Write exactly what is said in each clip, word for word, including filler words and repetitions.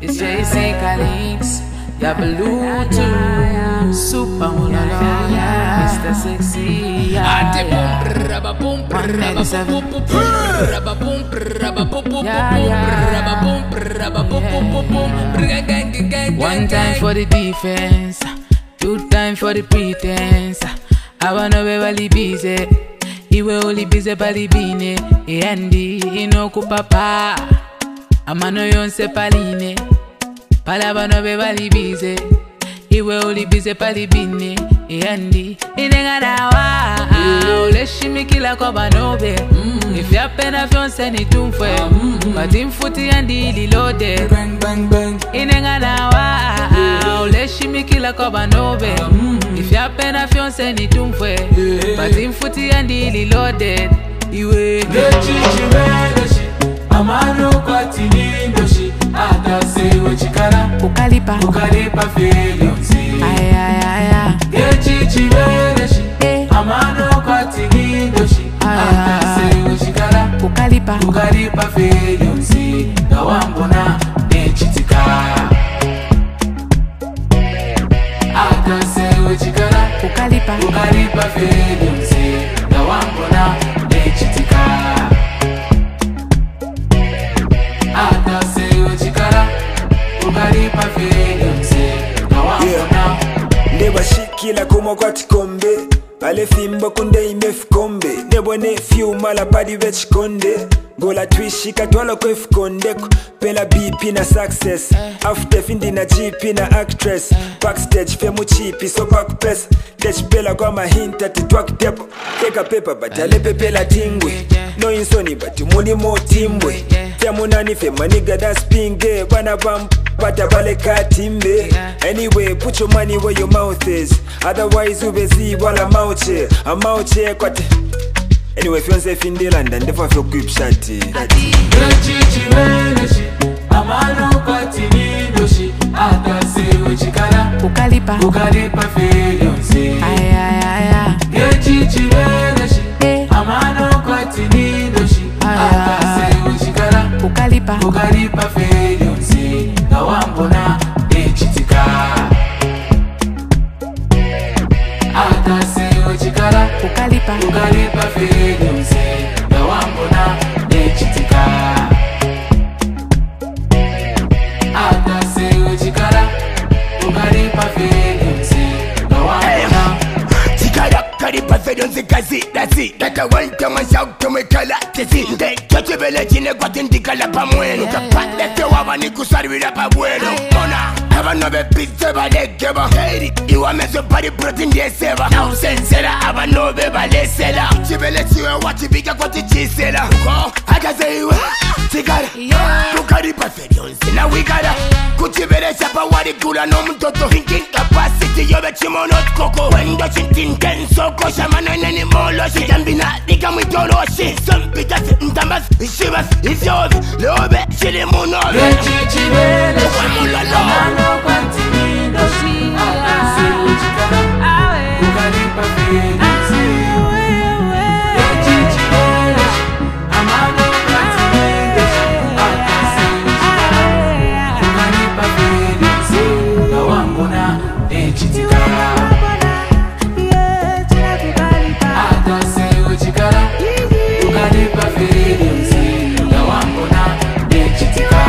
It's J C Calix, ya Bluetooth, Super Mulala, Mister Sexy, one time for the defense, two time for the pretense. I wanna be really busy, iwe only busy bali bine, eandi inoku papa, amano yonse paline, palaba no be bali busy, iwe only busy bali bine, eandi inenga dawa, oleshimikila kwa banobe, if ya pena fyonse ni tumfwe, matimfuti andi ililode, bang bang bang, inenga dawa, oleshimikila kwa banobe, if ya pena fyonse ni tumfwe, matimfuti andi ililode, iwe Lechichi medoshi, amano kwa tinindoshi, ata sewe chikara, ukalipa, ukalipa filionzi. ay ay ay ay. Lechichi medoshi, amano kwa tinindoshi, ata sewe chikara, ukalipa, ukalipa filionzi. Gawambona nechitika, ata sewe chikara, ukalipa, ukalipa filionzi. Gawambona nechitika, ata sewe chikara, ukalipa filionzi. Gawambona Ndeba shikila kuma kwa tikombe Ale fimbo kunde imefu kombe Nebo ne fiu mala padi vech konde Gola twishika twala kwef kondeko Pela B P na success After findi na G P na actress Backstage femu chipi so back press Dech pela kwa mahinta titwak tepo Teka pepa batale pepela tingwe No insoni bati muni mo timbwe Femu nani fema niga da spinge Bana vamp Bata bale katimbe. Anyway, put your money where your mouth is. Otherwise, you will see while I'm out here. I'm out here, kwate. Anyway, if you want to say Finland, then never feel good shati. Lechichi medoshi, amano kwa tinindoshi, ata sewe chikara, ukalipa, ukalipa filionzi. ay ay ay ay. Lechichi medoshi, amano kwa tinindoshi, ata sewe chikara, ukalipa, ukalipa filionzi. Gawambona nechitika, ata sewe chikara, ukalipa, ukalipa filionzi. Gawambona nechitika, ata sewe chikara, ukalipa filionzi. Gawambona Chikara karipa filionzi kazi Dasi Data wanta masauto mwekala Tesi Nde choche vele chine kwa tindikala pa mwenu Kapande tewa wani kusarwira pa bueno Mona Hava nobe pizze balekeba Heiri Iwa meso pari protein dieseva Na usensera hava nobe balesela Chivele chiwe wachibika kwa tichisela Ko Haka zeiwe Chikara Kukaripa filionzi na wikara Kuchivele chapa wari kula no mtoto Thinking capacity yobe chimono koko Wendo chintintenso Kosha mano neni molo Shijambina Dika mwitoloshi Sompitasi Ntamas Shivas Isyovi Lobe Shili munobe Lechichi medoshi, Wamulalo amano kwa tinindoshi, ata sewe chikara, ukalipa filionzi. Lechichi medoshi, amano kwa tinindoshi, ata sewe chikara, ukalipa filionzi. Gawambona nechitika, ata sewe chikara, ukalipa filionzi. Gawambona nechitika,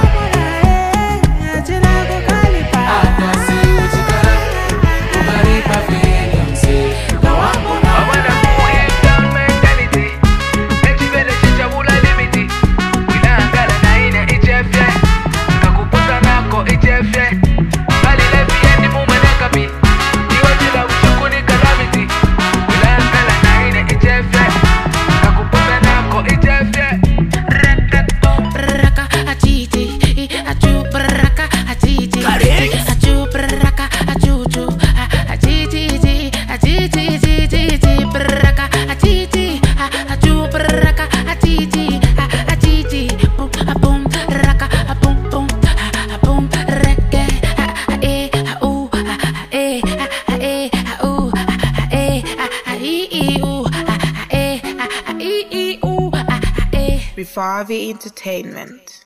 ata sewe chikara, ukalipa filionzi. Gawambona Rifavi Entertainment.